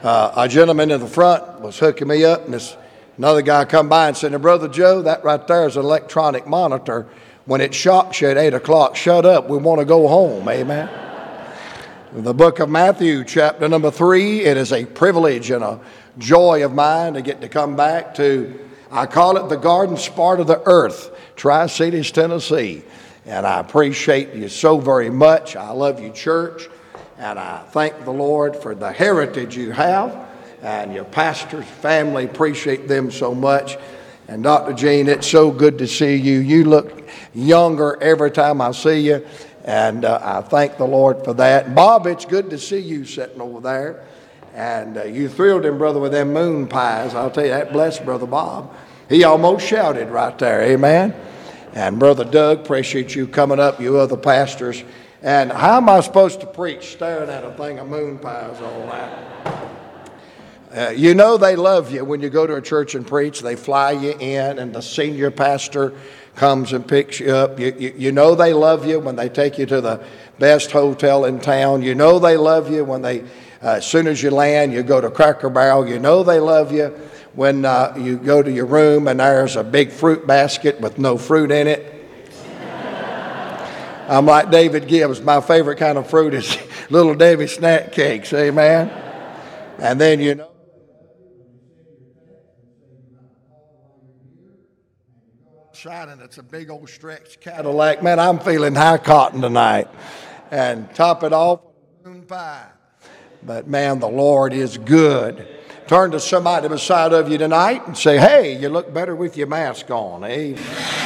A gentleman in the front was hooking me up, and another guy come by and said, "Now, Brother Joe, that right there is an electronic monitor. When it shocks you at 8 o'clock, shut up. We want to go home." Amen. The book of Matthew, chapter number 3, it is a privilege and a joy of mine to get to come back to, I call it the garden spot of the earth, Tri-Cities, Tennessee. And I appreciate you so very much. I love you, church. And I thank the Lord for the heritage you have. And your pastor's family, appreciate them so much. And Dr. Jean, it's so good to see you. You look younger every time I see you. And I thank the Lord for that. Bob, it's good to see you sitting over there. And you thrilled him, brother, with them moon pies. I'll tell you, that blessed Brother Bob. He almost shouted right there. Amen. And Brother Doug, appreciate you coming up, you other pastors. And how am I supposed to preach staring at a thing of moon pies all night? You know they love you when you go to a church and preach. They fly you in, and the senior pastor comes and picks you up. You know they love you when they take you to the best hotel in town. You know they love you when they, as soon as you land, you go to Cracker Barrel. You know they love you when you go to your room and there's a big fruit basket with no fruit in it. I'm like David Gibbs. My favorite kind of fruit is Little Debbie snack cakes. Amen. And then you know. And it's a big old stretched Cadillac. Man, I'm feeling high cotton tonight. And top it off with moon pie. But man, the Lord is good. Turn to somebody beside of you tonight and say, "Hey, you look better with your mask on." Amen.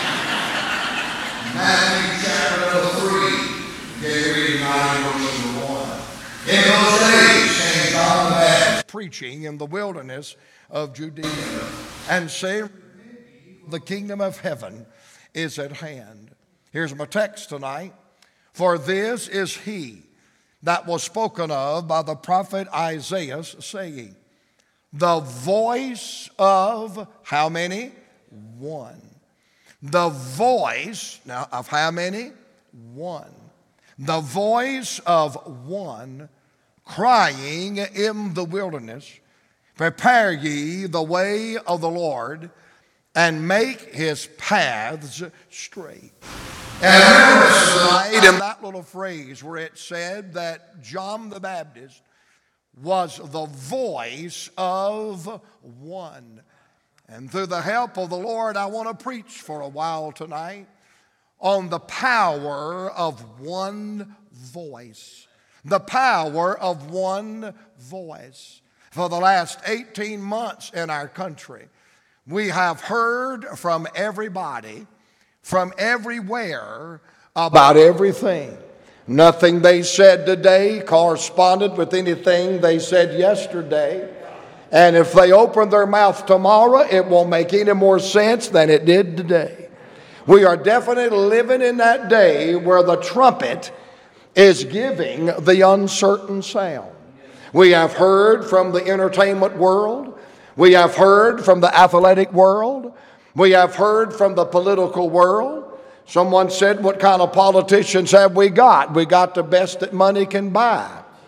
Matthew chapter number 3, reading 9 verse 1. In those days came John the Baptist preaching in the wilderness of Judea and saying, "The kingdom of heaven is at hand." Here's my text tonight. "For this is he that was spoken of by the prophet Isaiah, saying, the voice of," how many? One. The voice, now of how many? One. The voice of one crying in the wilderness, "Prepare ye the way of the Lord, and make his paths straight." And remember tonight in that little phrase where it said that John the Baptist was the voice of one. And through the help of the Lord, I want to preach for a while tonight on the power of one voice. The power of one voice. For the last 18 months in our country, we have heard from everybody, from everywhere, about everything. Nothing they said today corresponded with anything they said yesterday. And if they open their mouth tomorrow, it won't make any more sense than it did today. We are definitely living in that day where the trumpet is giving the uncertain sound. We have heard from the entertainment world. We have heard from the athletic world. We have heard from the political world. Someone said, "What kind of politicians have we got?" We got the best that money can buy.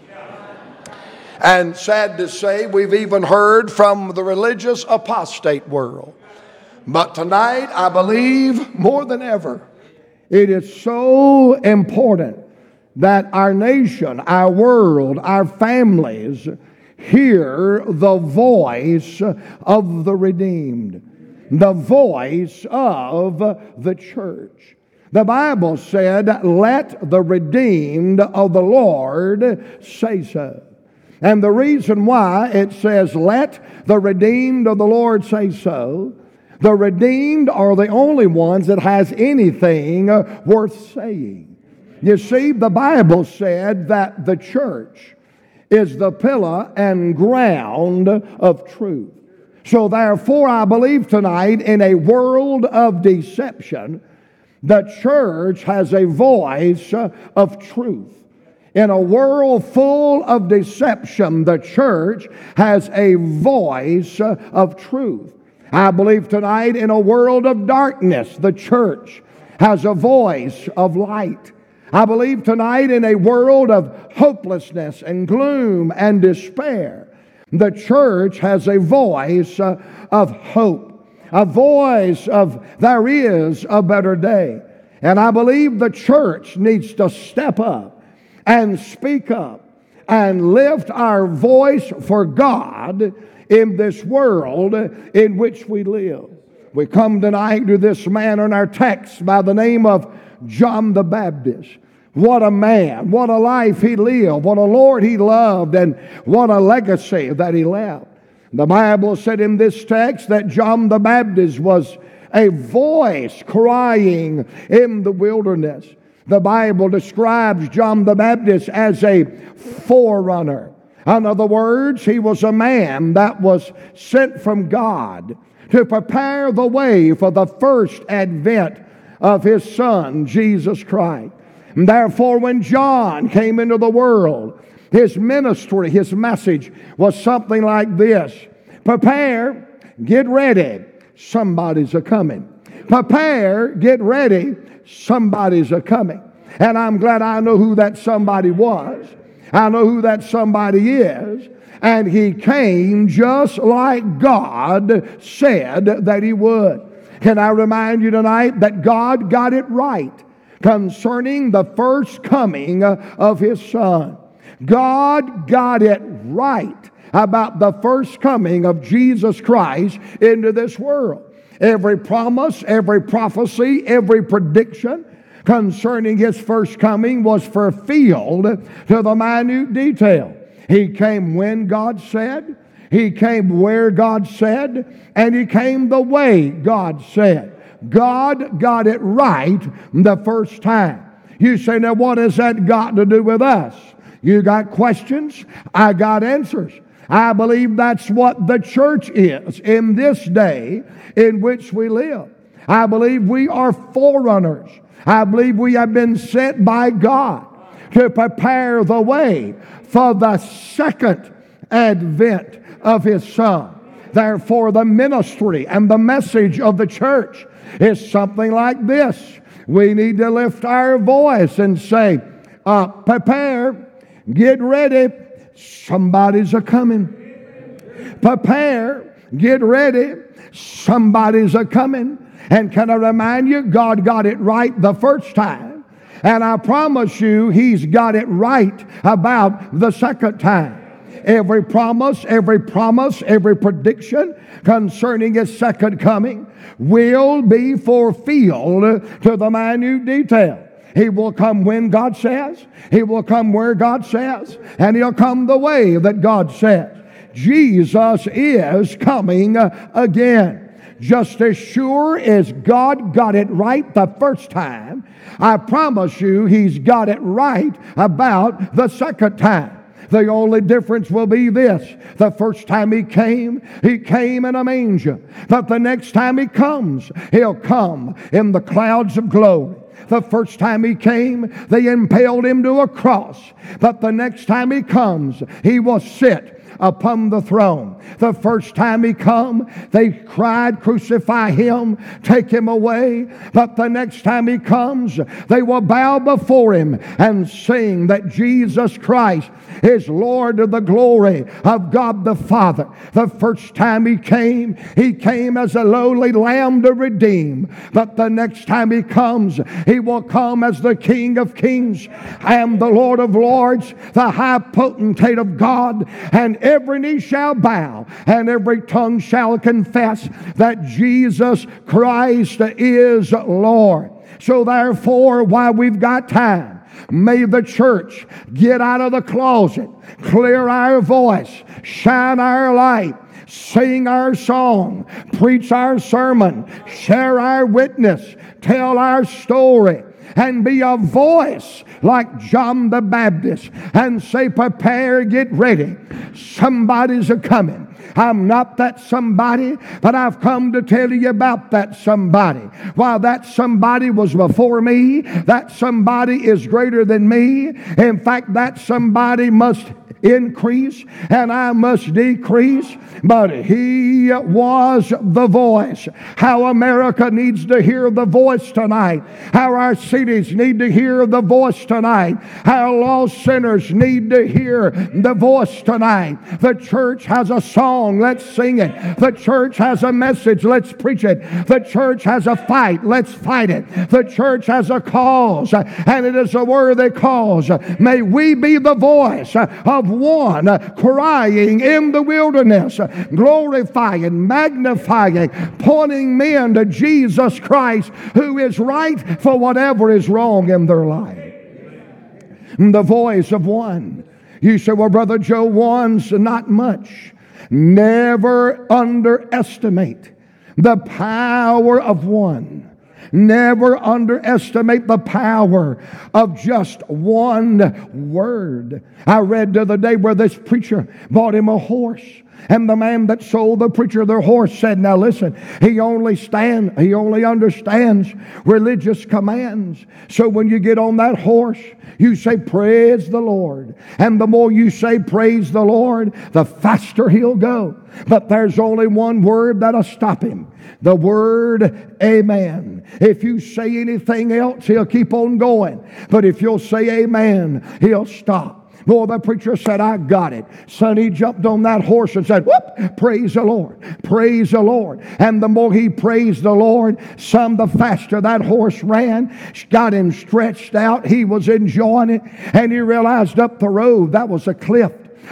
And sad to say, we've even heard from the religious apostate world. But tonight, I believe more than ever, it is so important that our nation, our world, our families hear the voice of the redeemed, the voice of the church. The Bible said, "Let the redeemed of the Lord say so." And the reason why it says, "Let the redeemed of the Lord say so," the redeemed are the only ones that has anything worth saying. You see, the Bible said that the church is the pillar and ground of truth. So therefore, I believe tonight, in a world of deception, the church has a voice of truth. In a world full of deception, the church has a voice of truth. I believe tonight, in a world of darkness, the church has a voice of light. I believe tonight, in a world of hopelessness and gloom and despair, The church has a voice of hope, a voice of there is a better day. And I believe the church needs to step up and speak up and lift our voice for God in this world in which we live. We come tonight to this man in our text by the name of John the Baptist. What a man, what a life he lived, what a Lord he loved, and what a legacy that he left. The Bible said in this text that John the Baptist was a voice crying in the wilderness. The Bible describes John the Baptist as a forerunner. In other words, he was a man that was sent from God to prepare the way for the first advent of his Son, Jesus Christ. And therefore, when John came into the world, his ministry, his message was something like this: prepare, get ready, somebody's a-coming. Prepare, get ready, somebody's a-coming. And I'm glad I know who that somebody was. I know who that somebody is. And he came just like God said that he would. Can I remind you tonight that God got it right concerning the first coming of his Son. God got it right about the first coming of Jesus Christ into this world. Every promise, every prophecy, every prediction concerning his first coming was fulfilled to the minute detail. He came when God said, he came where God said, and he came the way God said. God got it right the first time. You say, now what has that got to do with us? You got questions, I got answers. I believe that's what the church is in this day in which we live. I believe we are forerunners. I believe we have been sent by God to prepare the way for the second advent of his Son. Therefore, the ministry and the message of the church is something like this. We need to lift our voice and say, prepare, get ready, somebody's a-coming. Prepare, get ready, somebody's a-coming. And can I remind you, God got it right the first time. And I promise you, he's got it right about the second time. Every promise, every prediction concerning his second coming will be fulfilled to the minute detail. He will come when God says, he will come where God says, and he'll come the way that God says. Jesus is coming again. Just as sure as God got it right the first time, I promise you he's got it right about the second time. The only difference will be this: the first time he came in a manger. But the next time he comes, he'll come in the clouds of glory. The first time he came, they impaled him to a cross. But the next time he comes, he will sit upon the throne. The first time he come, they cried, crucify him, take him away. But the next time he comes, they will bow before him and sing that Jesus Christ is Lord of the glory of God the Father. The first time he came as a lowly lamb to redeem. But the next time he comes, he will come as the King of kings and the Lord of lords, the high potentate of God. And every knee shall bow and every tongue shall confess that Jesus Christ is Lord. So therefore, while we've got time, may the church get out of the closet, clear our voice, shine our light, sing our song, preach our sermon, share our witness, tell our story, and be a voice like John the Baptist and say, prepare, get ready. Somebody's a-coming. I'm not that somebody, but I've come to tell you about that somebody. While that somebody was before me, that somebody is greater than me. In fact, that somebody must increase and I must decrease, but He was the voice. How America needs to hear the voice tonight. How our cities need to hear the voice tonight. How lost sinners need to hear the voice tonight. The church has a song, let's sing it. The church has a message, let's preach it. The church has a fight, let's fight it. The church has a cause, and it is a worthy cause. May we be the voice of one crying in the wilderness, glorifying, magnifying, pointing men to Jesus Christ, who is right for whatever is wrong in their life. The voice of one. You say, well, Brother Joe, one's not much. Never underestimate the power of one. Never underestimate the power of just one word. I read the other day where this preacher bought him a horse. And the man that sold the preacher their horse said, now listen, he only understands religious commands. So when you get on that horse, you say, praise the Lord. And the more you say, praise the Lord, the faster he'll go. But there's only one word that'll stop him. The word amen. If you say anything else, he'll keep on going. But if you'll say amen, he'll stop. Boy, the preacher said, I got it. Son, he jumped on that horse and said, whoop, praise the Lord, praise the Lord. And the more he praised the Lord, the faster that horse ran, got him stretched out. He was enjoying it. And he realized up the road, that was a cliff.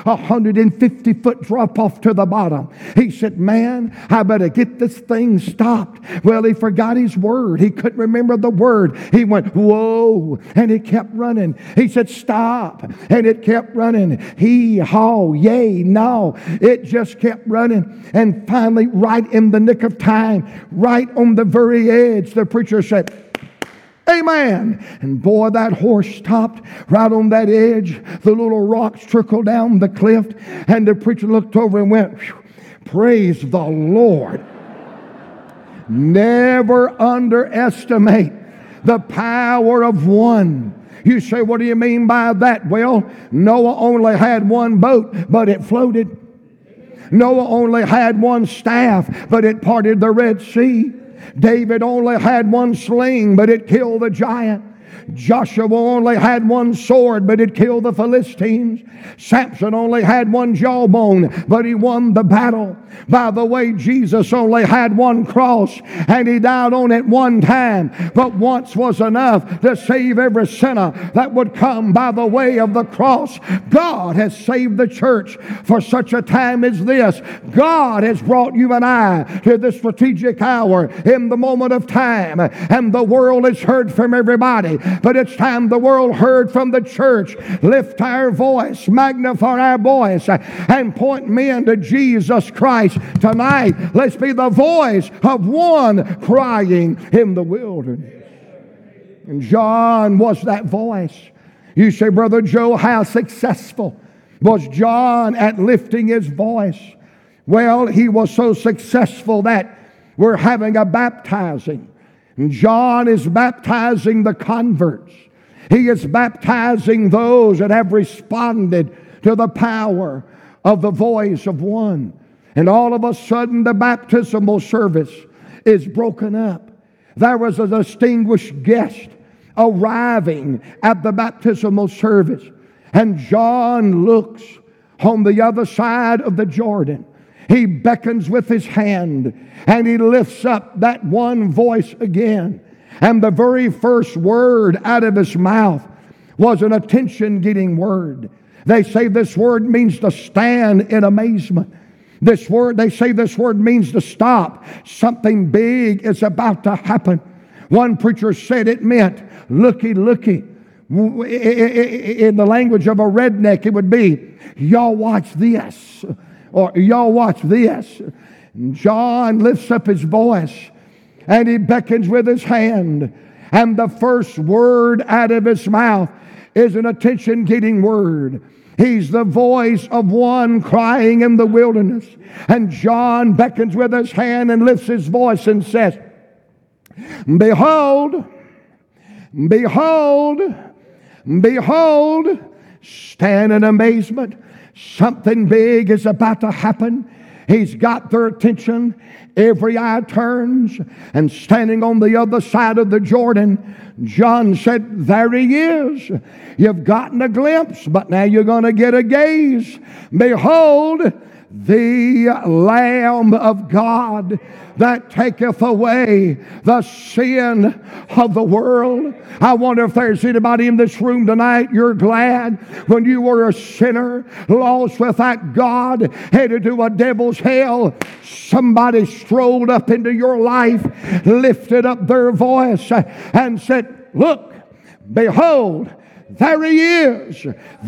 150-foot drop off to the bottom. He said, man, I better get this thing stopped. Well, he forgot his word. He couldn't remember the word. He went, whoa, and it kept running. He said, stop, and it kept running. Hee, haw, yay, no. It just kept running. And finally, right in the nick of time, right on the very edge, the preacher said, amen. And boy, that horse stopped right on that edge. The little rocks trickled down the cliff. And the preacher looked over and went, praise the Lord. Never underestimate the power of one. You say, what do you mean by that? Well, Noah only had one boat, but it floated. Noah only had one staff, but it parted the Red Sea. David only had one sling, but it killed the giant. Joshua only had one sword, but it killed the Philistines. Samson only had one jawbone, but he won the battle. By the way, Jesus only had one cross, and he died on it one time, but once was enough to save every sinner that would come by the way of the cross. God has saved the church for such a time as this. God has brought you and I to this strategic hour in the moment of time, and the world has heard from everybody. But it's time the world heard from the church. Lift our voice, magnify our voice, and point men to Jesus Christ tonight. Let's be the voice of one crying in the wilderness. And John was that voice. You say, Brother Joe, how successful was John at lifting his voice? Well, he was so successful that we're having a baptizing. And John is baptizing the converts. He is baptizing those that have responded to the power of the voice of one. And all of a sudden, the baptismal service is broken up. There was a distinguished guest arriving at the baptismal service. And John looks on the other side of the Jordan. He beckons with his hand, and he lifts up that one voice again. And the very first word out of his mouth was an attention-getting word. They say this word means to stand in amazement. They say this word means to stop. Something big is about to happen. One preacher said it meant, looky, looky. In the language of a redneck, it would be, y'all watch this. Or y'all watch this. John lifts up his voice and he beckons with his hand. And the first word out of his mouth is an attention-getting word. He's the voice of one crying in the wilderness. And John beckons with his hand and lifts his voice and says, behold, behold, behold. Stand in amazement. Something big is about to happen. He's got their attention. Every eye turns. And standing on the other side of the Jordan, John said, there he is. You've gotten a glimpse, but now you're going to get a gaze. Behold, the Lamb of God that taketh away the sin of the world. I wonder if there's anybody in this room tonight, you're glad when you were a sinner, lost without God, headed to a devil's hell, somebody strolled up into your life, lifted up their voice and said, look, behold, there he is,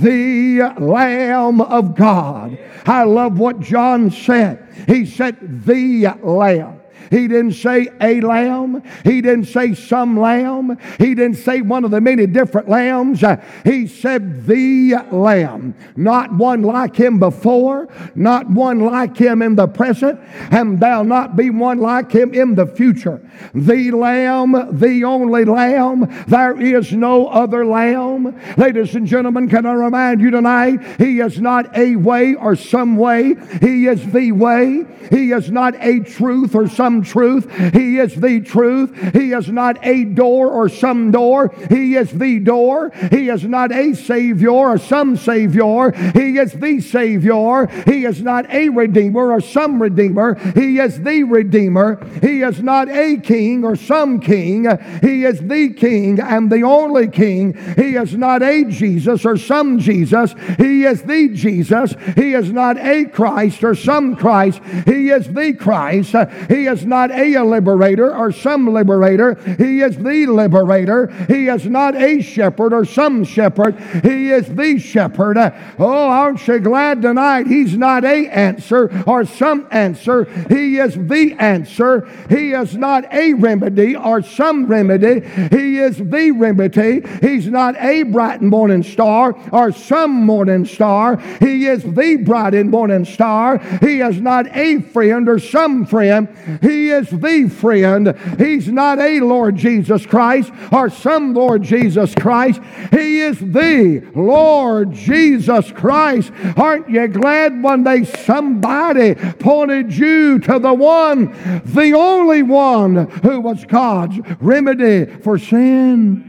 the Lamb of God. I love what John said. He said, the Lamb. He didn't say a lamb. He didn't say some lamb. He didn't say one of the many different lambs. He said the Lamb. Not one like him before, not one like him in the present, and there'll not be one like him in the future. The Lamb, the only Lamb. There is no other Lamb. Ladies and gentlemen, can I remind you tonight, He is not a way or some way. He is the way. He is not a truth or some truth. He is the truth. He is not a door or some door. He is the door. He is not a Savior or some Savior. He is the Savior. He is not a Redeemer or some Redeemer. He is the Redeemer. He is not a king or some king. He is the King and the only King. He is not a Jesus or some Jesus. He is the Jesus. He is not a Christ or some Christ. He is the Christ. He is not a liberator or some liberator. He is the liberator. He is not a shepherd or some shepherd. He is the shepherd. Oh, aren't you glad tonight? He's not a answer or some answer. He is the answer. He is not a remedy or some remedy. He is the remedy. He's not a bright and morning star or some morning star. He is the bright and morning star. He is not a friend or some friend. He is the friend. He's not a Lord Jesus Christ or some Lord Jesus Christ. He is the Lord Jesus Christ. Aren't you glad one day somebody pointed you to the one, the only one who was God's remedy for sin?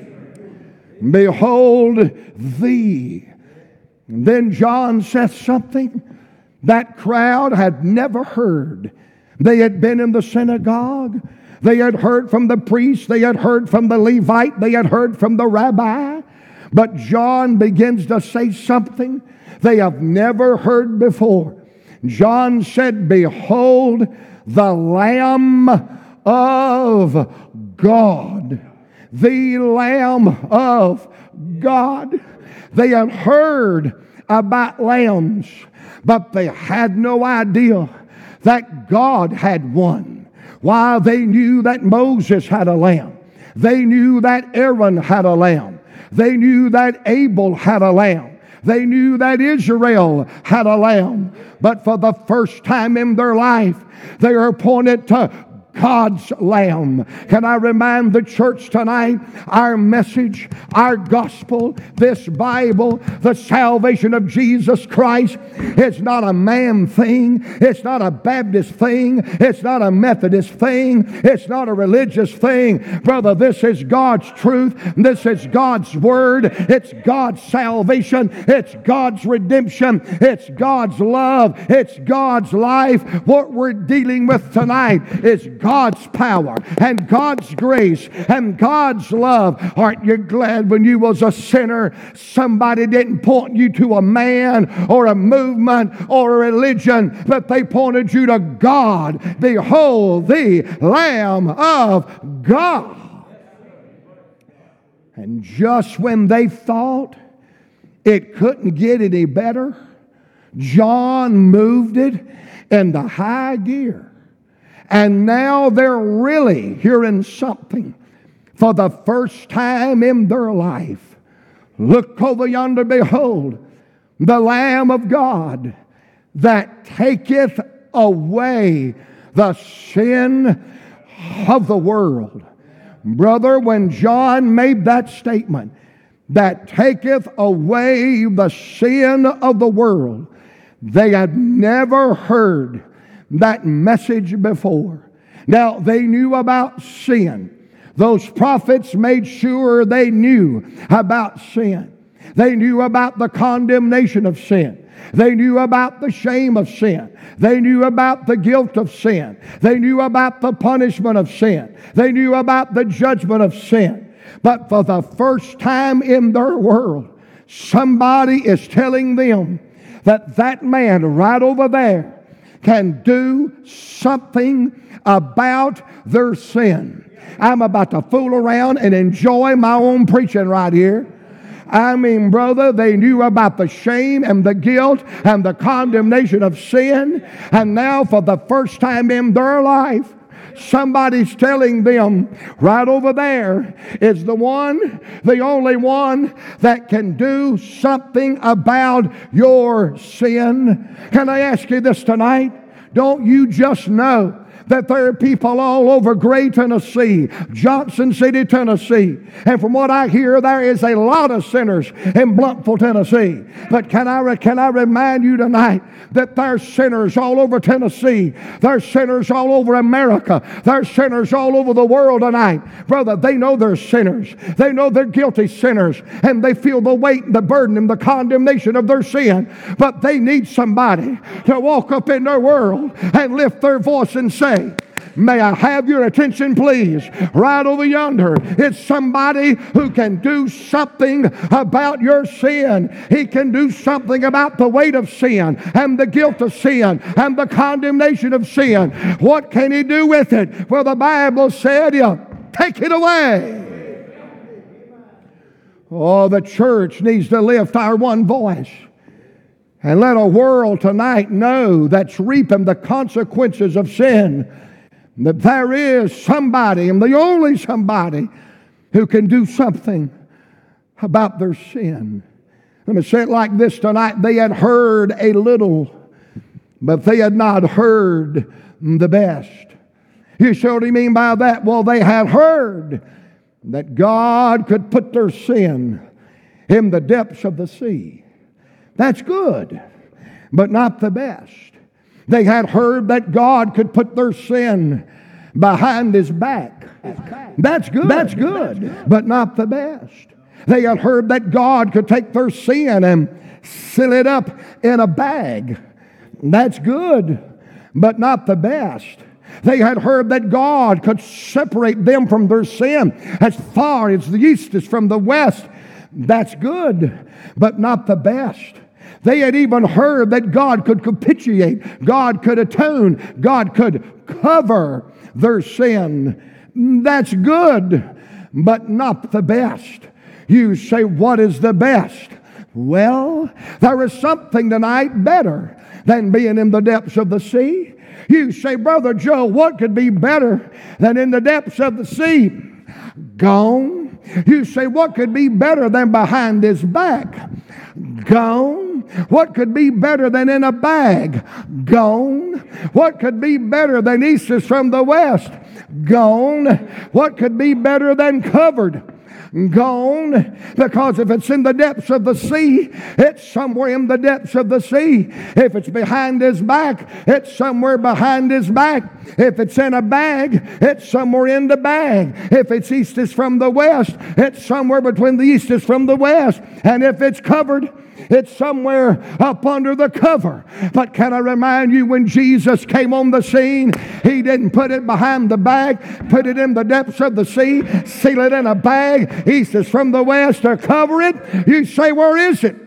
Behold thee. And then John says something that crowd had never heard. They had been in the synagogue. They had heard from the priest. They had heard from the Levite. They had heard from the rabbi. But John begins to say something they have never heard before. John said, behold the Lamb of God. The Lamb of God. They had heard about lambs, but they had no idea that God had one. Why, they knew that Moses had a lamb. They knew that Aaron had a lamb. They knew that Abel had a lamb. They knew that Israel had a lamb. But for the first time in their life, they are pointed to God's Lamb. Can I remind the church tonight, our message, our gospel, this Bible, the salvation of Jesus Christ, it's not a man thing. It's not a Baptist thing. It's not a Methodist thing. It's not a religious thing. Brother, this is God's truth. This is God's word. It's God's salvation. It's God's redemption. It's God's love. It's God's life. What we're dealing with tonight is God's power and God's grace and God's love. Aren't you glad when you was a sinner, somebody didn't point you to a man or a movement or a religion, but they pointed you to God. Behold the Lamb of God. And just when they thought it couldn't get any better, John moved it into high gear. And now they're really hearing something for the first time in their life. Look over yonder, behold, the Lamb of God that taketh away the sin of the world. Brother, when John made that statement, that taketh away the sin of the world. They had never heard that message before. Now, they knew about sin. Those prophets made sure they knew about sin. They knew about the condemnation of sin. They knew about the shame of sin. They knew about the guilt of sin. They knew about the punishment of sin. They knew about the judgment of sin. But for the first time in their world, somebody is telling them that that man right over there can do something about their sin. I'm about to fool around and enjoy my own preaching right here. I mean, brother, they knew about the shame and the guilt and the condemnation of sin. And now for the first time in their life, somebody's telling them right over there is the one, the only one that can do something about your sin. Can I ask you this tonight? Don't you just know that there are people all over Gray, Tennessee, Johnson City, Tennessee, and from what I hear, there is a lot of sinners in Bluntful, Tennessee. But can I remind you tonight that there's sinners all over Tennessee, there's sinners all over America, there's sinners all over the world tonight. Brother, they know they're sinners. They know they're guilty sinners, and they feel the weight and the burden and the condemnation of their sin. But they need somebody to walk up in their world and lift their voice and say, may I have your attention, please? Right over yonder, it's somebody who can do something about your sin. He can do something about the weight of sin and the guilt of sin and the condemnation of sin. What can he do with it? Well, the Bible said, take it away. Oh, the church needs to lift our one voice and let a world tonight know that's reaping the consequences of sin, that there is somebody, and the only somebody, who can do something about their sin. Let me say it like this tonight. They had heard a little, but they had not heard the best. You say, what do you mean by that? Well, they had heard that God could put their sin in the depths of the sea. That's good, but not the best. They had heard that God could put their sin behind his back. That's good, but not the best. They had heard that God could take their sin and seal it up in a bag. That's good, but not the best. They had heard that God could separate them from their sin as far as the east is from the west. That's good, but not the best. They had even heard that God could capitiate, God could atone, God could cover their sin. That's good, but not the best. You say, what is the best? Well, there is something tonight better than being in the depths of the sea. You say, Brother Joe, what could be better than in the depths of the sea? Gone. You say, what could be better than behind his back? Gone. What could be better than in a bag? Gone. What could be better than east is from the west? Gone. What could be better than covered? Gone. Because if it's in the depths of the sea, it's somewhere in the depths of the sea. If it's behind his back, it's somewhere behind his back. If it's in a bag, it's somewhere in the bag. If it's east is from the west, it's somewhere between the east is from the west. And if it's covered, it's somewhere up under the cover. But can I remind you, when Jesus came on the scene, he didn't put it behind the bag, put it in the depths of the sea, seal it in a bag, east is from the west, or cover it. You say, where is it?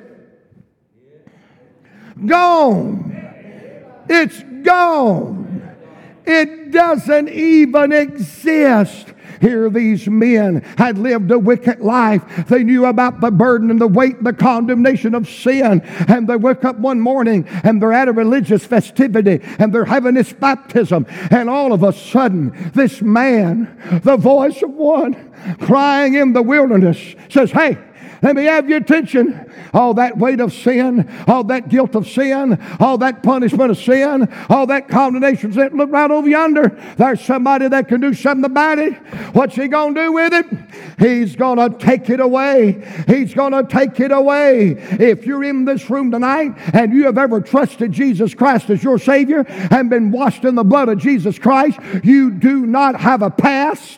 Gone. It's gone. It doesn't even exist. Here these men had lived a wicked life. They knew about the burden and the weight and the condemnation of sin. And they wake up one morning and they're at a religious festivity and they're having this baptism. And all of a sudden, this man, the voice of one crying in the wilderness, says, hey, Let me have your attention. All that weight of sin, all that guilt of sin, all that punishment of sin, all that condemnation of sin. Look right over yonder. There's somebody that can do something about it. What's he going to do with it? He's going to take it away. He's going to take it away. If you're in this room tonight and you have ever trusted Jesus Christ as your Savior and been washed in the blood of Jesus Christ, you do not have a past.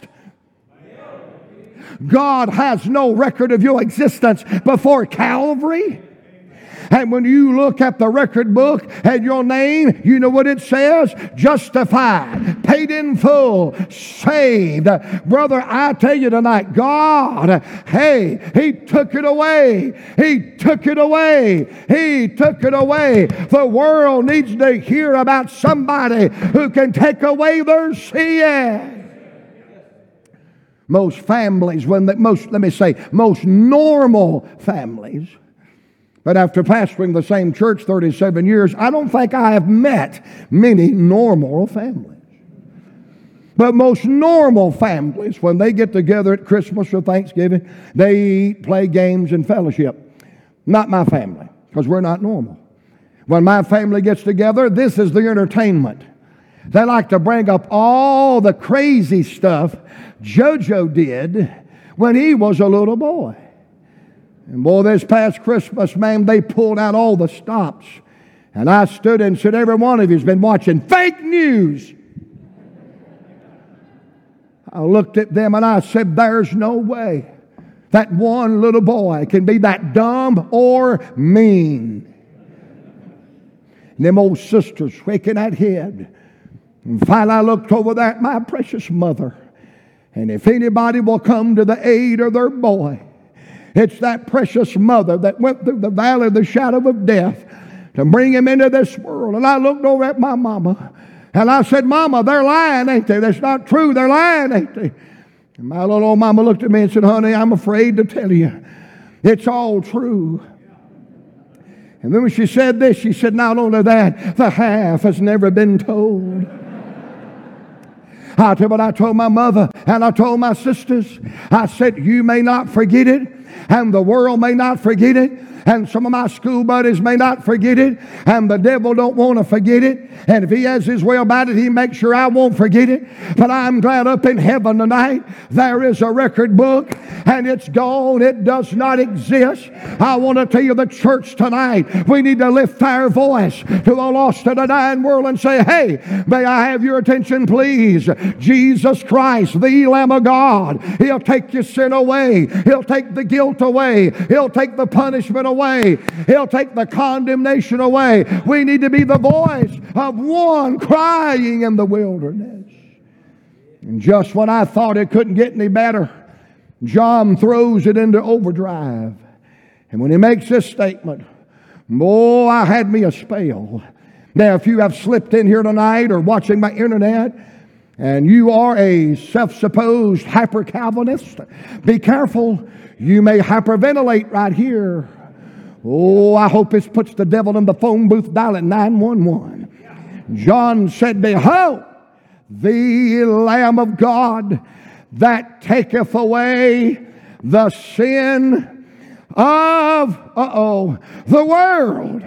God has no record of your existence before Calvary. And when you look at the record book and your name, you know what it says? Justified, paid in full, saved. Brother, I tell you tonight, God, hey, He took it away. He took it away. He took it away. The world needs to hear about somebody who can take away their sin. Most families, most normal families, but after pastoring the same church 37 years, I don't think I have met many normal families. But most normal families, when they get together at Christmas or Thanksgiving, they eat, play games, and fellowship. Not my family, because we're not normal. When my family gets together, this is the entertainment. They like to bring up all the crazy stuff JoJo did when he was a little boy. And boy, this past Christmas, man, they pulled out all the stops. And I stood and said, every one of you has been watching fake news. I looked at them and I said, there's no way that one little boy can be that dumb or mean. And them old sisters shaking that head. And finally I looked over there at my precious mother. And if anybody will come to the aid of their boy, it's that precious mother that went through the valley of the shadow of death to bring him into this world. And I looked over at my mama and I said, Mama, they're lying, ain't they? That's not true. They're lying, ain't they? And my little old mama looked at me and said, honey, I'm afraid to tell you. It's all true. And then when she said this, she said, not only that, the half has never been told. I tell you what I told my mother and I told my sisters. I said, you may not forget it and the world may not forget it. And some of my school buddies may not forget it. And the devil don't want to forget it. And if he has his way about it, he makes sure I won't forget it. But I'm glad up in heaven tonight, there is a record book. And it's gone. It does not exist. I want to tell you, the church tonight, we need to lift our voice to the lost and the dying world and say, hey, may I have your attention, please? Jesus Christ, the Lamb of God. He'll take your sin away. He'll take the guilt away. He'll take the punishment away. He'll take the condemnation away. We need to be the voice of one crying in the wilderness. And just when I thought it couldn't get any better, John throws it into overdrive. And when he makes this statement, boy, I had me a spell. Now, if you have slipped in here tonight or watching my internet, and you are a self-supposed hyper-Calvinist, be careful. You may hyperventilate right here. Oh, I hope this puts the devil in the phone booth dialing 911. John said, behold, the Lamb of God that taketh away the sin of, the world.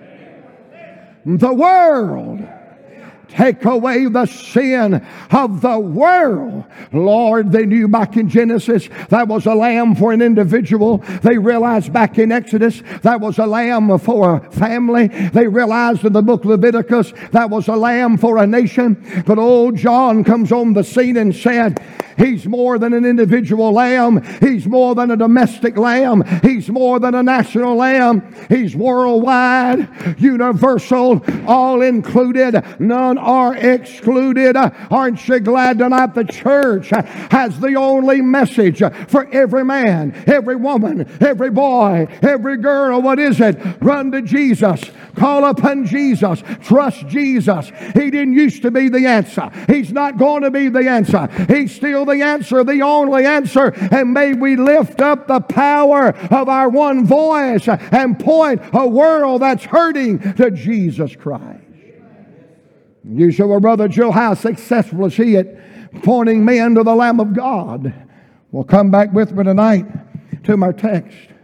The world. Take away the sin of the world. Lord, they knew back in Genesis that was a lamb for an individual. They realized back in Exodus that was a lamb for a family. They realized in the book of Leviticus that was a lamb for a nation. But old John comes on the scene and said, He's more than an individual lamb. He's more than a domestic lamb. He's more than a national lamb. He's worldwide, universal, all included. None are excluded. Aren't you glad tonight the church has the only message for every man, every woman, every boy, every girl? What is it? Run to Jesus. Call upon Jesus. Trust Jesus. He didn't used to be the answer. He's not going to be the answer. He's still the answer, the only answer. And may we lift up the power of our one voice and point a world that's hurting to Jesus Christ. You say, well, Brother Joe, how successful is he at pointing men to the Lamb of God? Well, come back with me tonight to my text.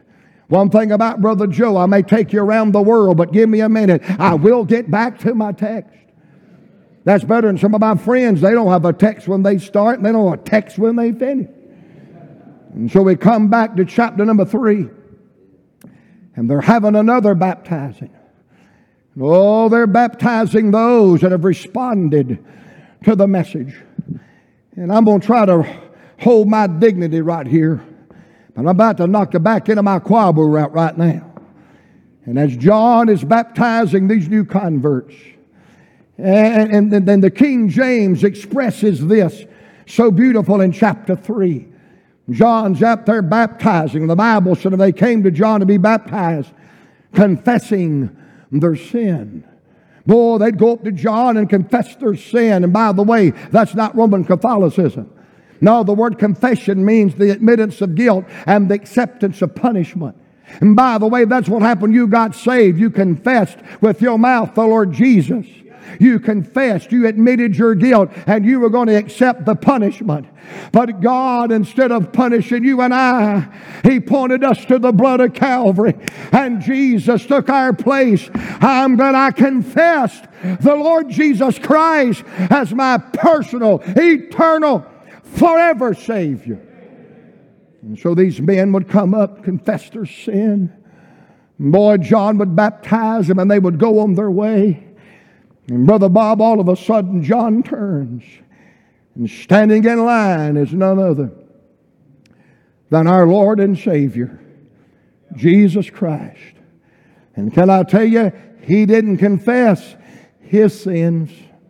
One thing about Brother Joe, I may take you around the world, but give me a minute. I will get back to my text. That's better than some of my friends. They don't have a text when they start, and they don't have a text when they finish. And so we come back to chapter number 3. And they're having another baptizing. Oh, they're baptizing those that have responded to the message. And I'm going to try to hold my dignity right here. But I'm about to knock the back end of my quabble out right now. And as John is baptizing these new converts, and then the King James expresses this so beautiful in chapter 3. John's out there baptizing. The Bible said they came to John to be baptized, confessing their sin. Boy, they'd go up to John and confess their sin. And by the way, that's not Roman Catholicism. No, the word confession means the admittance of guilt and the acceptance of punishment. And by the way, that's what happened. You got saved. You confessed with your mouth the Lord Jesus. You confessed, you admitted your guilt, and you were going to accept the punishment. But God, instead of punishing you and I, He pointed us to the blood of Calvary, and Jesus took our place. I'm glad I confessed the Lord Jesus Christ as my personal, eternal, forever Savior. And so these men would come up, confess their sin. Boy, John would baptize them, and they would go on their way. And Brother Bob, all of a sudden, John turns, and standing in line is none other than our Lord and Savior, Jesus Christ. And can I tell you, He didn't confess His sins.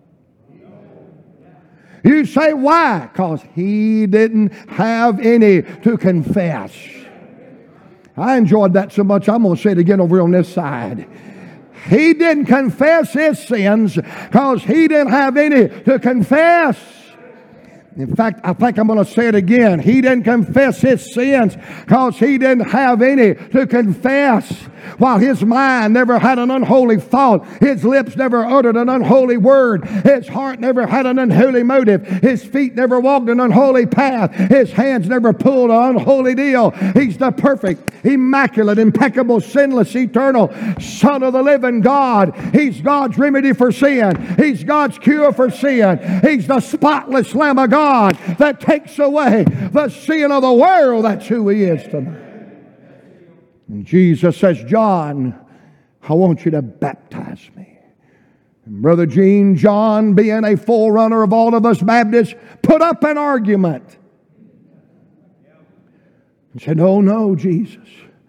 You say, why? Because He didn't have any to confess. I enjoyed that so much, I'm going to say it again over on this side. He didn't confess His sins because He didn't have any to confess. In fact, I think I'm going to say it again. He didn't confess His sins because He didn't have any to confess. While His mind never had an unholy thought, His lips never uttered an unholy word, His heart never had an unholy motive, His feet never walked an unholy path, His hands never pulled an unholy deal. He's the perfect, immaculate, impeccable, sinless, eternal Son of the living God. He's God's remedy for sin. He's God's cure for sin. He's the spotless Lamb of God that takes away the sin of the world. That's who He is tonight. And Jesus says, John, I want you to baptize me. And Brother Gene, John, being a forerunner of all of us Baptists, put up an argument. He said, oh, no, Jesus.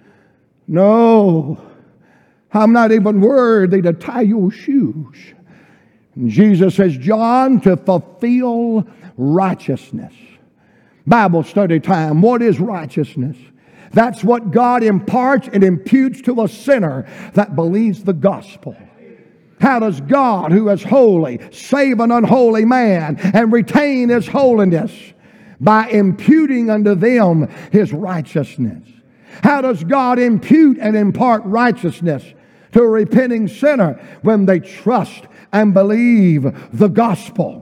No, I'm not even worthy to tie your shoes. And Jesus says, John, to fulfill righteousness. Bible study time. What is righteousness? That's what God imparts and imputes to a sinner that believes the gospel. How does God, who is holy, save an unholy man and retain His holiness? By imputing unto them His righteousness. How does God impute and impart righteousness to a repenting sinner? When they trust and believe the gospel.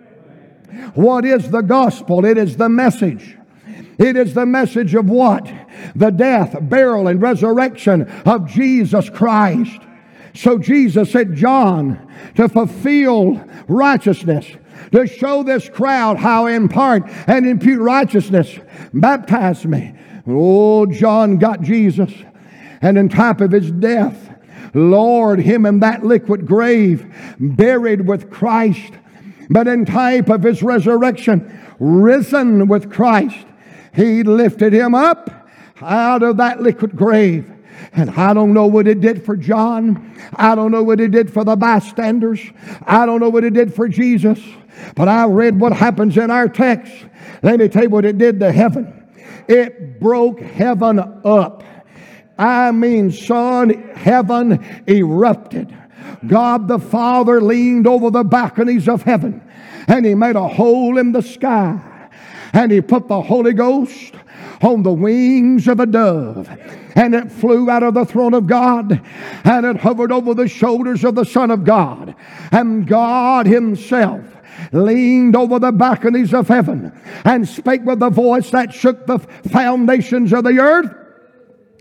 What is the gospel? It is the message. It is the message of what? The death, burial, and resurrection of Jesus Christ. So Jesus said, John, to fulfill righteousness, to show this crowd how to impart and impute righteousness, baptize me. Oh, John got Jesus, and in type of His death, lowered Him in that liquid grave, buried with Christ. But in type of His resurrection, risen with Christ, He lifted Him up out of that liquid grave. And I don't know what it did for John. I don't know what it did for the bystanders. I don't know what it did for Jesus. But I read what happens in our text. Let me tell you what it did to heaven. It broke heaven up. I mean, son, heaven erupted. God the Father leaned over the balconies of heaven, and He made a hole in the sky, and He put the Holy Ghost on the wings of a dove, and it flew out of the throne of God, and it hovered over the shoulders of the Son of God, and God Himself leaned over the balconies of heaven and spake with a voice that shook the foundations of the earth.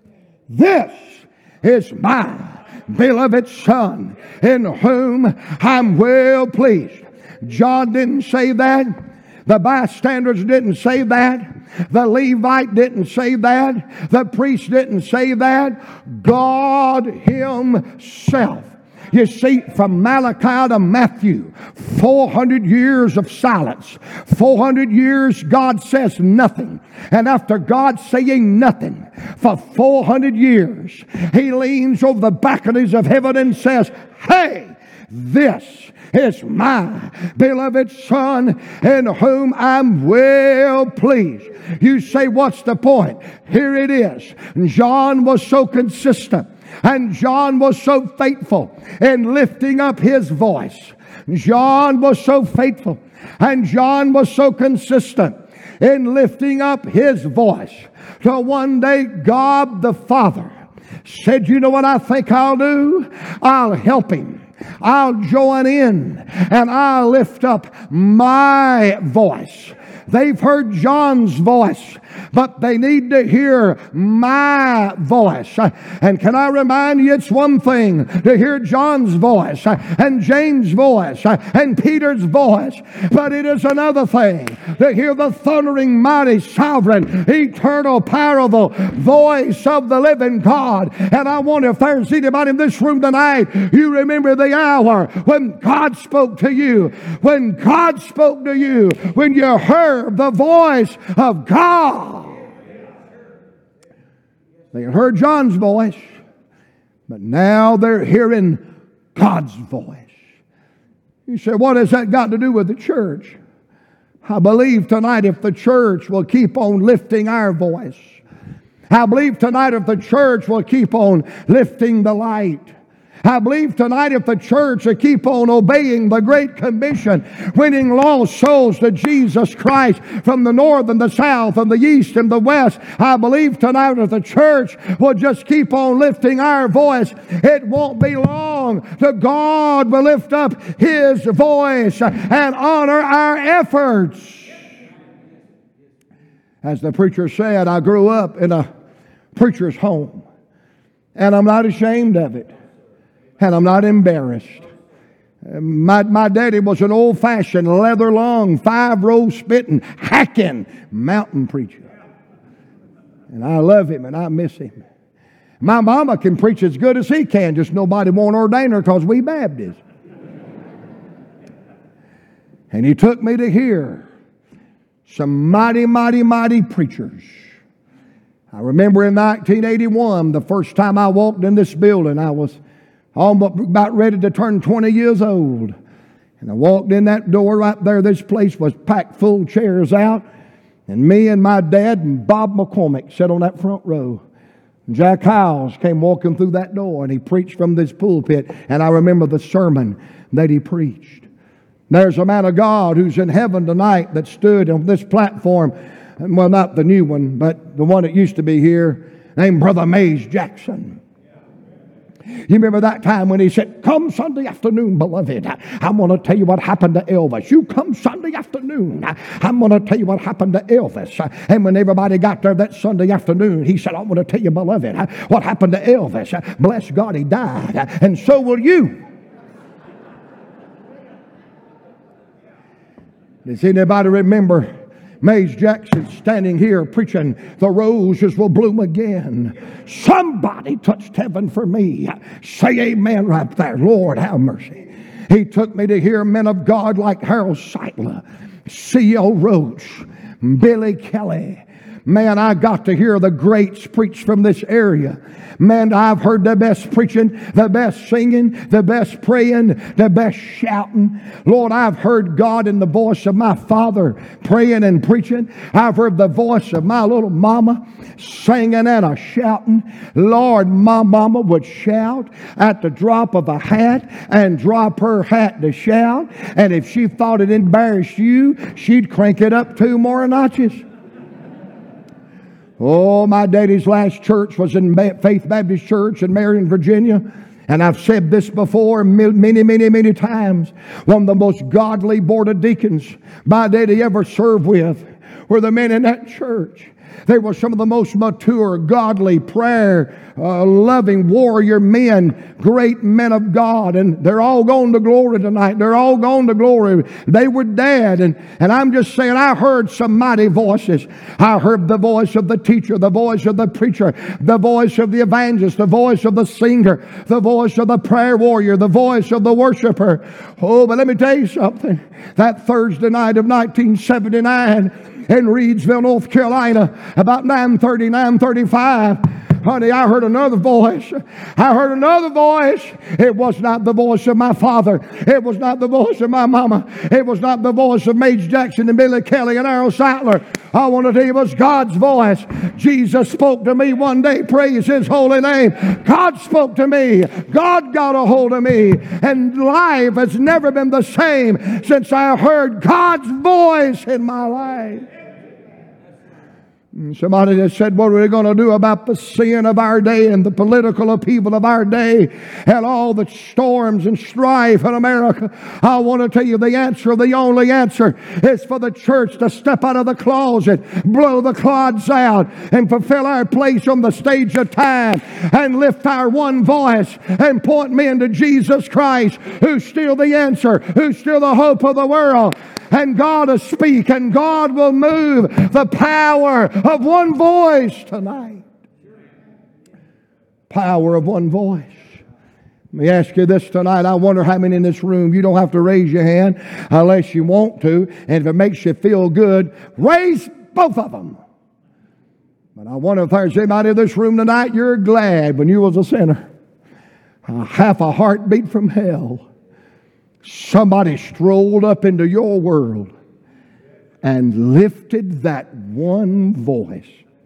This is my beloved Son, in whom I'm well pleased. John didn't say that. The bystanders didn't say that. The Levite didn't say that. The priest didn't say that. God Himself. You see, from Malachi to Matthew, 400 years of silence. 400 years God says nothing. And after God saying nothing for 400 years, He leans over the balconies of heaven and says, hey, this is my beloved Son, in whom I'm well pleased. You say, what's the point? Here it is. John was so consistent, and John was so faithful in lifting up his voice. John was so faithful, and John was so consistent in lifting up his voice. So one day God the Father said, you know what I think I'll do? I'll help him. I'll join in and I'll lift up my voice. They've heard John's voice, but they need to hear my voice. And can I remind you, it's one thing to hear John's voice and James' voice and Peter's voice, but it is another thing to hear the thundering, mighty, sovereign, eternal, powerful voice of the living God. And I wonder if there's anybody in this room tonight, you remember the hour when God spoke to you, when God spoke to you, when you heard the voice of God. They had heard John's voice, but now they're hearing God's voice. You say, what has that got to do with the church? I believe tonight if the church will keep on lifting our voice, I believe tonight if the church will keep on lifting the light, I believe tonight if the church will keep on obeying the Great Commission, winning lost souls to Jesus Christ from the north and the south and the east and the west, I believe tonight if the church will just keep on lifting our voice, it won't be long till God will lift up His voice and honor our efforts. As the preacher said, I grew up in a preacher's home, and I'm not ashamed of it. And I'm not embarrassed. My daddy was an old-fashioned, leather-long, 5-row spitting, hacking mountain preacher. And I love him and I miss him. My mama can preach as good as he can, just nobody won't ordain her because we Baptists. And he took me to hear some mighty, mighty, mighty preachers. I remember in 1981, the first time I walked in this building, I was about ready to turn 20 years old. And I walked in that door right there. This place was packed full, chairs out. And me and my dad and Bob McCormick sat on that front row. And Jack Howes came walking through that door, and he preached from this pulpit. And I remember the sermon that he preached. There's a man of God who's in heaven tonight that stood on this platform. Well, not the new one, but the one that used to be here, named Brother Mays Jackson. You remember that time when he said, come Sunday afternoon, beloved, I'm going to tell you what happened to Elvis. You come Sunday afternoon, I'm going to tell you what happened to Elvis. And when everybody got there that Sunday afternoon, he said, I'm going to tell you, beloved, what happened to Elvis. Bless God, he died. And so will you. Does anybody remember Mays Jackson standing here preaching, the roses will bloom again? Somebody touched heaven for me. Say amen right there. Lord, have mercy. He took me to hear men of God like Harold Seidler, C.L. Roach, Billy Kelly. Man, I got to hear the greats preach from this area. Man, I've heard the best preaching, the best singing, the best praying, the best shouting. Lord, I've heard God in the voice of my father praying and preaching. I've heard the voice of my little mama singing and a shouting. Lord, my mama would shout at the drop of a hat and drop her hat to shout. And if she thought it embarrassed you, she'd crank it up 2 more notches. Oh, my daddy's last church was in Faith Baptist Church in Marion, Virginia. And I've said this before many, many, many times. One of the most godly board of deacons my daddy ever served with were the men in that church. They were some of the most mature, godly, prayer-loving warrior men, great men of God. And they're all gone to glory tonight. They're all gone to glory. They were dead. And I'm just saying, I heard some mighty voices. I heard the voice of the teacher, the voice of the preacher, the voice of the evangelist, the voice of the singer, the voice of the prayer warrior, the voice of the worshiper. Oh, but let me tell you something. That Thursday night of 1979, in Reidsville, North Carolina, about 9:30, 9:35. Honey, I heard another voice. I heard another voice. It was not the voice of my father. It was not the voice of my mama. It was not the voice of Mage Jackson and Billy Kelly and Errol Sattler. I want to tell you, it was God's voice. Jesus spoke to me one day. Praise His holy name. God spoke to me. God got a hold of me. And life has never been the same since I heard God's voice in my life. Somebody just said, what are we going to do about the sin of our day and the political upheaval of our day and all the storms and strife in America? I want to tell you the answer, the only answer, is for the church to step out of the closet, blow the clods out, and fulfill our place on the stage of time and lift our one voice and point men to Jesus Christ, who's still the answer, who's still the hope of the world. And God will speak, and God will move the power of one voice tonight. Power of one voice. Let me ask you this tonight. I wonder how many in this room, you don't have to raise your hand unless you want to. And if it makes you feel good, raise both of them. But I wonder if there's anybody in this room tonight, you're glad when you was a sinner. Half a heartbeat from hell. Somebody strolled up into your world and lifted that one voice.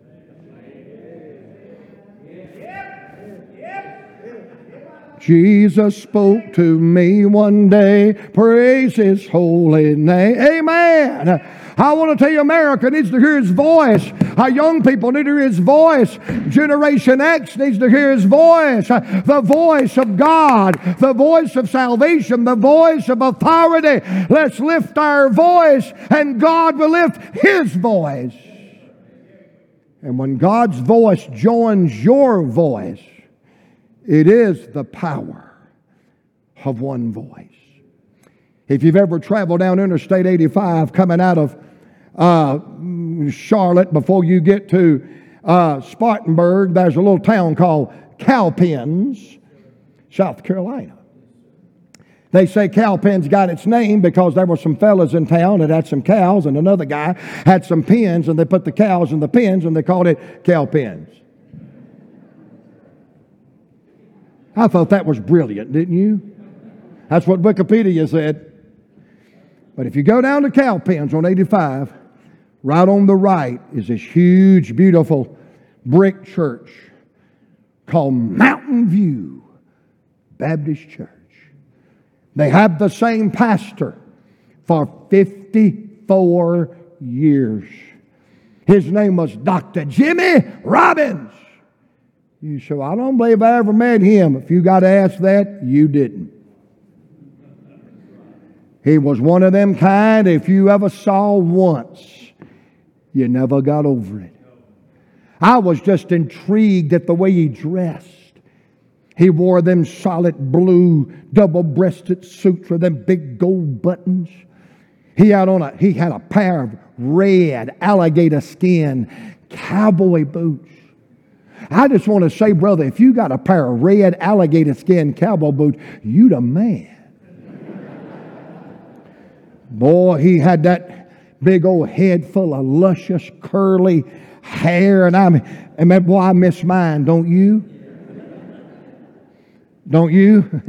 Jesus spoke to me one day. Praise His holy name. Amen. I want to tell you, America needs to hear His voice. Our young people need to hear His voice. Generation X needs to hear His voice. The voice of God. The voice of salvation. The voice of authority. Let's lift our voice and God will lift His voice. And when God's voice joins your voice, it is the power of one voice. If you've ever traveled down Interstate 85 coming out of Charlotte before you get to Spartanburg, there's a little town called Cowpens, South Carolina. They say Cowpens got its name because there were some fellas in town that had some cows and another guy had some pens, and they put the cows in the pens and they called it Cowpens. I thought that was brilliant, didn't you? That's what Wikipedia said. But if you go down to Cowpens on 85, right on the right is this huge, beautiful brick church called Mountain View Baptist Church. They have the same pastor for 54 years. His name was Dr. Jimmy Robbins. You say, I don't believe I ever met him. If you got to ask that, you didn't. He was one of them kind, if you ever saw once, you never got over it. I was just intrigued at the way he dressed. He wore them solid blue double-breasted suits with them big gold buttons. He had a pair of red alligator skin cowboy boots. I just want to say, brother, if you got a pair of red alligator skin cowboy boots, you the man. Boy, he had that big old head full of luscious, curly hair. And boy, I miss mine, don't you? Don't you?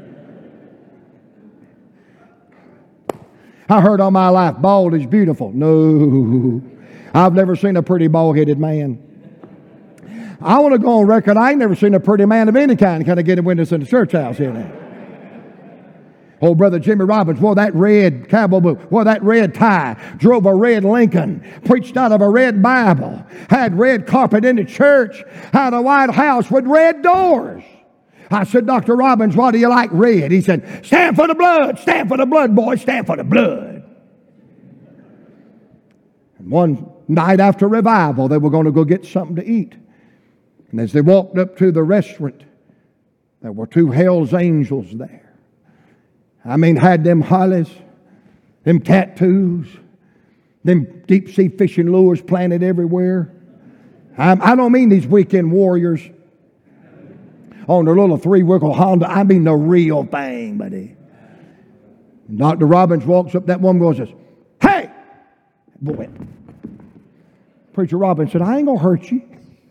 I heard all my life, bald is beautiful. No, I've never seen a pretty bald-headed man. I want to go on record, I ain't never seen a pretty man of any kind get a witness in the church house here now. Old brother Jimmy Robbins wore that red cowboy boot, wore that red tie, drove a red Lincoln, preached out of a red Bible, had red carpet in the church, had a white house with red doors. I said, Dr. Robbins, why do you like red? He said, stand for the blood, boy, stand for the blood. And one night after revival, they were going to go get something to eat. And as they walked up to the restaurant, there were two hell's angels there. I mean, had them hollies, them tattoos, them deep-sea fishing lures planted everywhere. I don't mean these weekend warriors on their little three-wheel Honda. I mean the real thing, buddy. Dr. Robbins walks up, that woman goes and says, "Hey!" Boy. Preacher Robbins said, "I ain't going to hurt you.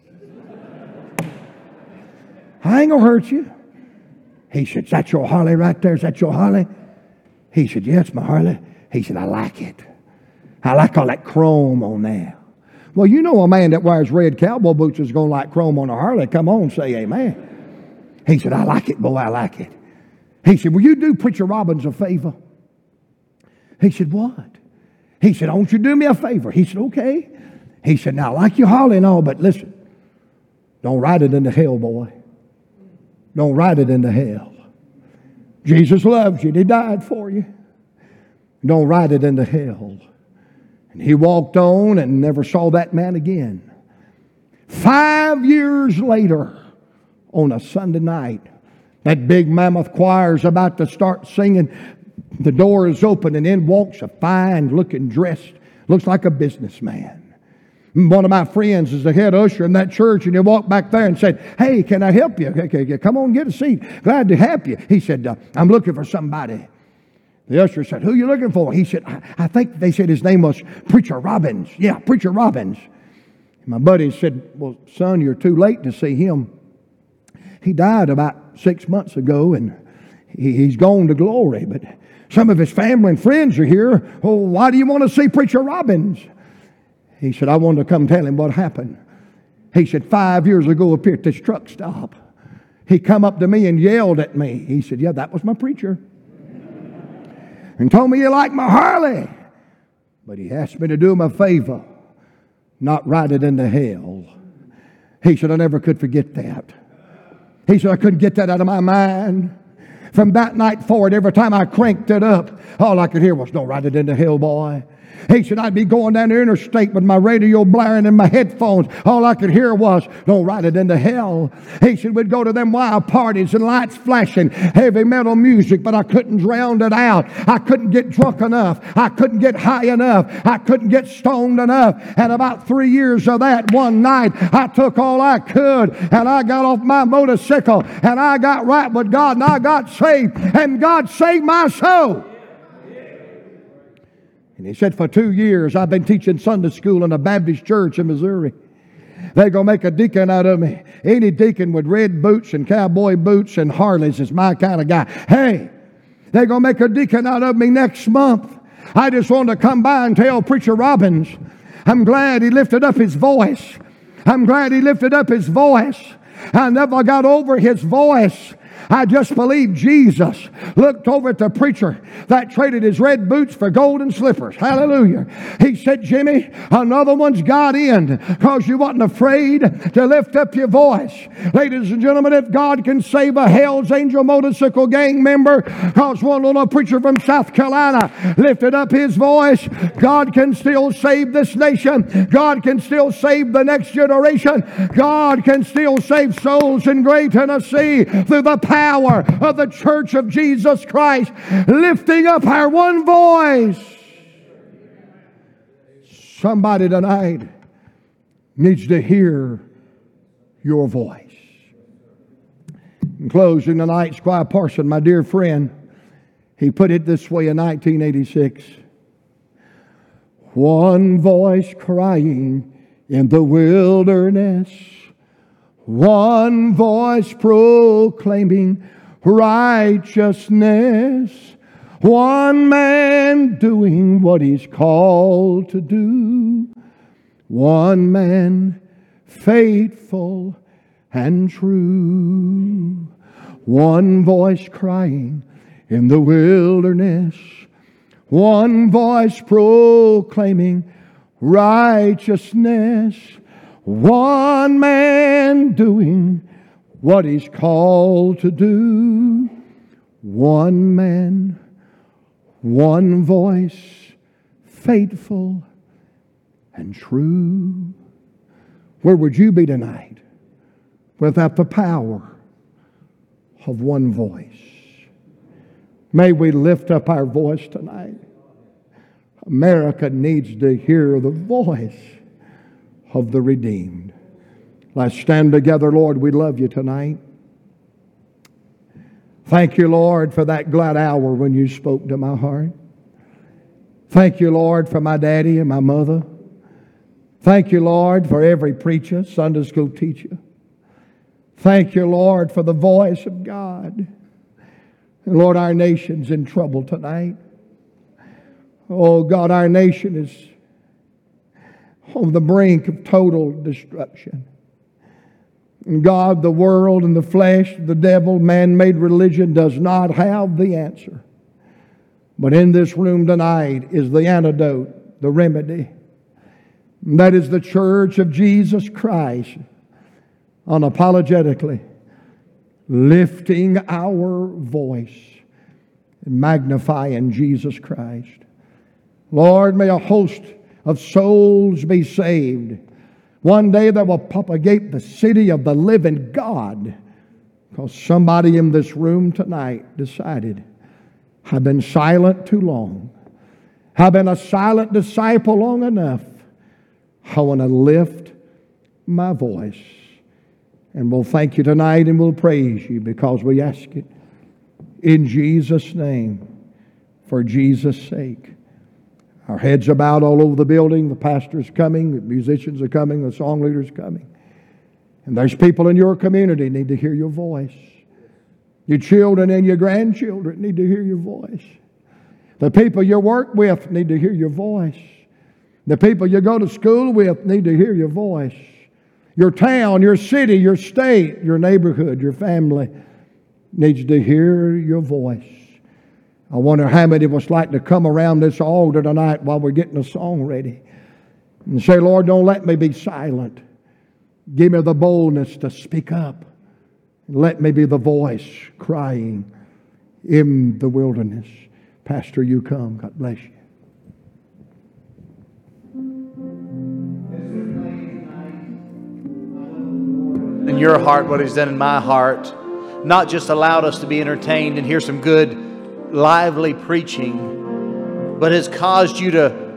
I ain't going to hurt you." He said, "Is that your Harley right there? Is that your Harley?" He said, "Yeah, it's my Harley." He said, "I like it. I like all that chrome on there." Well, you know a man that wears red cowboy boots is going to like chrome on a Harley. Come on, say amen. He said, "I like it, boy, I like it." He said, "Will you do Preacher Robbins a favor?" He said, "What?" He said, "I want you to do me a favor." He said, "Okay." He said, "Now, I like your Harley and all, but listen, don't ride it into hell, boy. Don't ride it into hell. Jesus loves you and He died for you. Don't ride it into hell." And he walked on and never saw that man again. 5 years later, on a Sunday night, that big mammoth choir is about to start singing. The door is open and in walks a fine-looking dressed, looks like a businessman. One of my friends is the head usher in that church, and he walked back there and said, "Hey, can I help you? Okay, come on, get a seat. Glad to help you." He said, "I'm looking for somebody." The usher said, "Who are you looking for?" He said, I think they said his name was Preacher Robbins. Yeah, Preacher Robbins. And my buddy said, "Well, son, you're too late to see him. He died about 6 months ago, and he's gone to glory. But some of his family and friends are here. Oh, why do you want to see Preacher Robbins?" He said, "I wanted to come tell him what happened." He said, 5 years ago up here at this truck stop, he come up to me and yelled at me. He said, "Yeah, that was my preacher. And told me he liked my Harley. But he asked me to do him a favor, not ride it into hell." He said, "I never could forget that." He said, "I couldn't get that out of my mind. From that night forward, every time I cranked it up, all I could hear was, 'Don't ride it into hell, boy.'" He said, "I'd be going down the interstate with my radio blaring in my headphones. All I could hear was, 'Don't ride it into hell.'" He said, "We'd go to them wild parties and lights flashing, heavy metal music, but I couldn't drown it out. I couldn't get drunk enough. I couldn't get high enough. I couldn't get stoned enough." And about 3 years of that, one night, I took all I could and I got off my motorcycle and I got right with God and I got saved, and God saved my soul. And he said, "For 2 years I've been teaching Sunday school in a Baptist church in Missouri. They're going to make a deacon out of me. Any deacon with red boots and cowboy boots and Harleys is my kind of guy. Hey, they're going to make a deacon out of me next month. I just want to come by and tell Preacher Robbins, I'm glad he lifted up his voice. I'm glad he lifted up his voice. I never got over his voice. I just believe Jesus looked over at the preacher that traded his red boots for golden slippers. Hallelujah. He said, 'Jimmy, another one's got in because you wasn't afraid to lift up your voice.'" Ladies and gentlemen, if God can save a Hell's Angel motorcycle gang member because one little preacher from South Carolina lifted up his voice, God can still save this nation. God can still save the next generation. God can still save souls in Gray, Tennessee through the power of the Church of Jesus Christ, lifting up our one voice. Somebody tonight needs to hear your voice. In closing tonight, Squire Parson, my dear friend, he put it this way in 1986. "One voice crying in the wilderness, one voice proclaiming righteousness, one man doing what he's called to do, one man faithful and true, one voice crying in the wilderness, one voice proclaiming righteousness, one man doing what he's called to do. One man, one voice, faithful and true. Where would you be tonight without the power of one voice? May we lift up our voice tonight. America needs to hear the voice of the redeemed. Let's stand together. Lord, we love you tonight. Thank you, Lord, for that glad hour when you spoke to my heart. Thank you, Lord, for my daddy and my mother. Thank you, Lord, for every preacher, Sunday school teacher. Thank you, Lord, for the voice of God. And Lord, our nation's in trouble tonight. Oh God, our nation is on the brink of total destruction. And God, the world and the flesh, the devil, man-made religion does not have the answer. But in this room tonight is the antidote, the remedy. And that is the church of Jesus Christ, unapologetically lifting our voice and magnifying Jesus Christ. Lord, may a host of souls be saved. One day they will propagate the city of the living God, because somebody in this room tonight decided, I've been silent too long. I've been a silent disciple long enough. I want to lift my voice. And we'll thank you tonight and we'll praise you because we ask it in Jesus' name, for Jesus' sake. Our heads are bowed all over the building. The pastor's coming. The musicians are coming. The song leader's coming. And there's people in your community need to hear your voice. Your children and your grandchildren need to hear your voice. The people you work with need to hear your voice. The people you go to school with need to hear your voice. Your town, your city, your state, your neighborhood, your family needs to hear your voice. I wonder how many of us like to come around this altar tonight while we're getting a song ready and say, Lord, don't let me be silent. Give me the boldness to speak up. And let me be the voice crying in the wilderness. Pastor, you come. God bless you. In your heart, what He's done in my heart, not just allowed us to be entertained and hear some good, lively preaching, but has caused you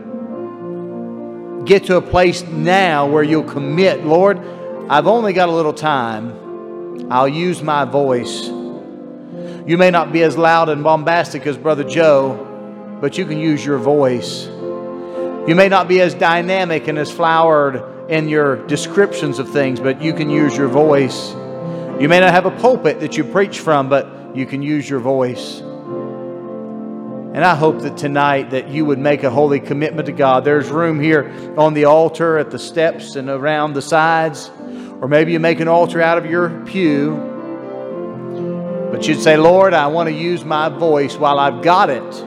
to get to a place now where you'll commit, Lord, I've only got a little time. I'll use my voice. You may not be as loud and bombastic as Brother Joe, but you can use your voice. You may not be as dynamic and as flowered in your descriptions of things, but you can use your voice. You may not have a pulpit that you preach from, but you can use your voice. And I hope that tonight that you would make a holy commitment to God. There's room here on the altar, at the steps and around the sides. Or maybe you make an altar out of your pew. But you'd say, Lord, I want to use my voice while I've got it.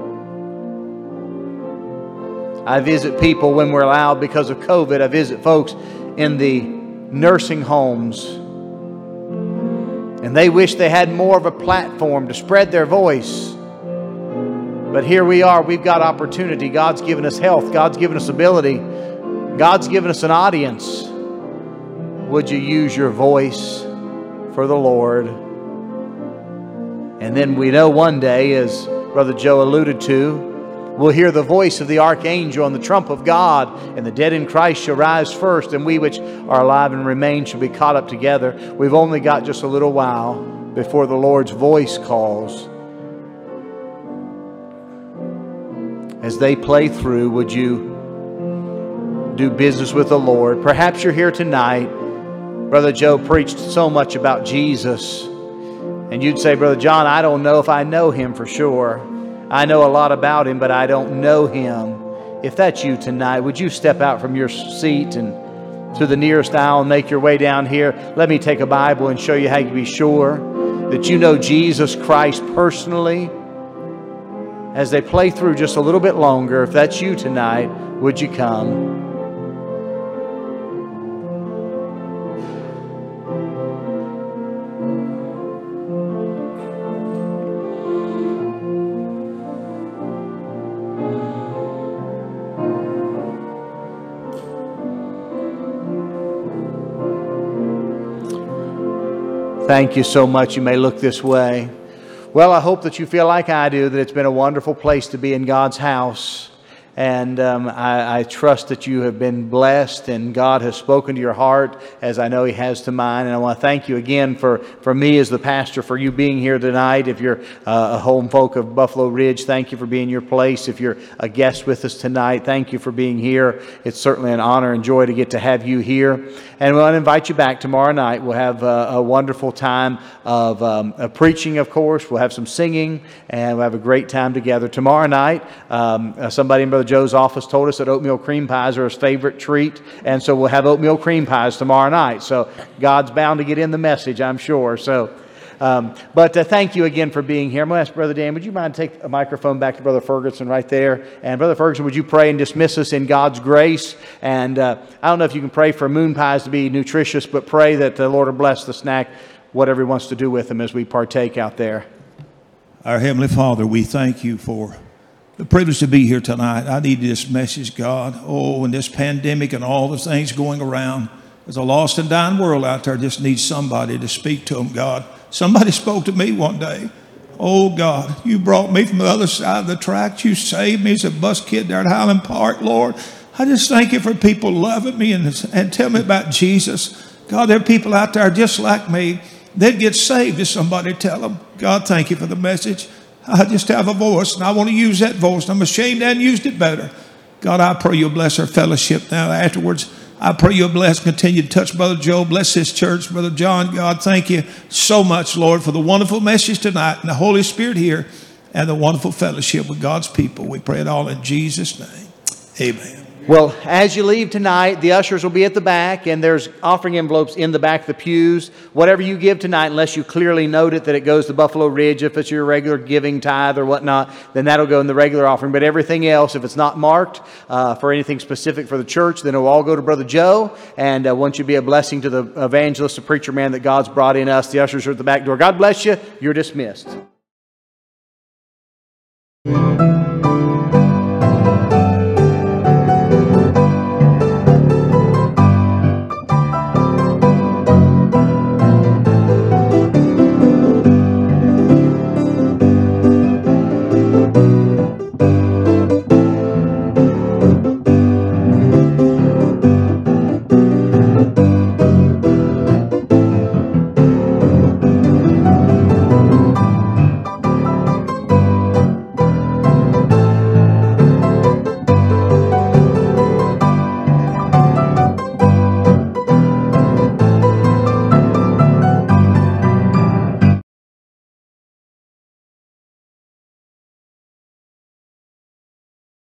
I visit people when we're allowed because of COVID. I visit folks in the nursing homes. And they wish they had more of a platform to spread their voice. But here we are. We've got opportunity. God's given us health. God's given us ability. God's given us an audience. Would you use your voice for the Lord? And then we know one day, as Brother Joe alluded to, we'll hear the voice of the archangel and the trump of God, and the dead in Christ shall rise first, and we which are alive and remain shall be caught up together. We've only got just a little while before the Lord's voice calls. As they play through, would you do business with the Lord? Perhaps you're here tonight. Brother Joe preached so much about Jesus. And you'd say, Brother John, I don't know if I know Him for sure. I know a lot about Him, but I don't know Him. If that's you tonight, would you step out from your seat and to the nearest aisle and make your way down here? Let me take a Bible and show you how you be sure that you know Jesus Christ personally. As they play through just a little bit longer, if that's you tonight, would you come? Thank you so much. You may look this way. Well, I hope that you feel like I do, that it's been a wonderful place to be in God's house. And I trust that you have been blessed and God has spoken to your heart as I know He has to mine. And I want to thank you again for me as the pastor, for you being here tonight. If you're a home folk of Buffalo Ridge, thank you for being your place. If you're a guest with us tonight, thank you for being here. It's certainly an honor and joy to get to have you here. And we want to invite you back tomorrow night. We'll have a wonderful time of preaching, of course. We'll have some singing, and we'll have a great time together. Tomorrow night, somebody in Brother Joe's office told us that oatmeal cream pies are his favorite treat, and so we'll have oatmeal cream pies tomorrow night. So God's bound to get in the message, I'm sure. So, but thank you again for being here. I'm going to ask Brother Dan, would you mind take a microphone back to Brother Ferguson right there? And Brother Ferguson, would you pray and dismiss us in God's grace? And I don't know if you can pray for moon pies to be nutritious, but pray that the Lord will bless the snack, whatever He wants to do with them as we partake out there. Our Heavenly Father, we thank you for the privilege to be here tonight. I need this message, God. Oh, in this pandemic and all the things going around, there's a lost and dying world out there just needs somebody to speak to them, God. Somebody spoke to me one day. Oh, God, you brought me from the other side of the tracks. You saved me as a bus kid there at Highland Park, Lord. I just thank you for people loving me and tell me about Jesus. God, there are people out there just like me. They'd get saved if somebody tell them. God, thank you for the message. I just have a voice, and I want to use that voice. I'm ashamed I hadn't used it better. God, I pray you'll bless our fellowship now. Afterwards, I pray you'll bless, continue to touch Brother Joe, bless his church, Brother John. God, thank you so much, Lord, for the wonderful message tonight and the Holy Spirit here and the wonderful fellowship with God's people. We pray it all in Jesus' name. Amen. Well, as you leave tonight, the ushers will be at the back, and there's offering envelopes in the back of the pews. Whatever you give tonight, unless you clearly note it that it goes to Buffalo Ridge, if it's your regular giving tithe or whatnot, then that'll go in the regular offering. But everything else, if it's not marked for anything specific for the church, then it will all go to Brother Joe. And want you to be a blessing to the evangelist, the preacher man that God's brought in us. The ushers are at the back door. God bless you. You're dismissed.